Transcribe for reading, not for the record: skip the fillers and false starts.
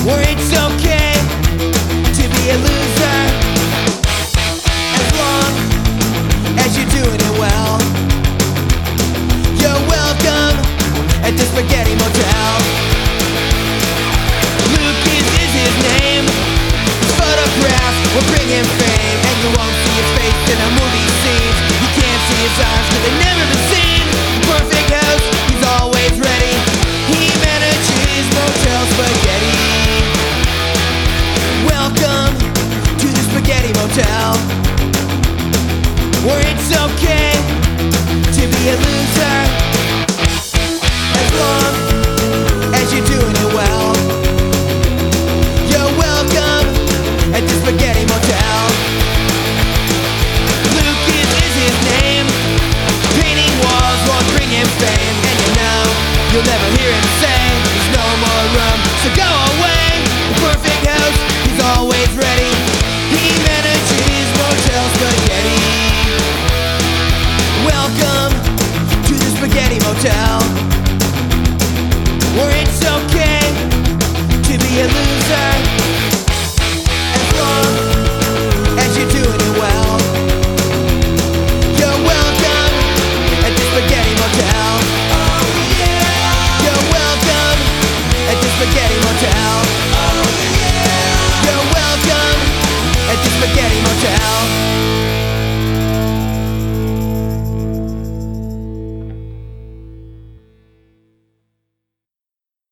where it's okay to be a loser, as long as you're doing it well. You're welcome at the Spaghetti Motel. Lucas is his name. His photographs will bring him fame, and you won't see his face in a movie scene. You can't see his eyes 'cause they've never been seen. Perfect house, he's always ready. He manages Motel Spaghetti. Welcome to the Spaghetti Motel, where it's okay to be a loser.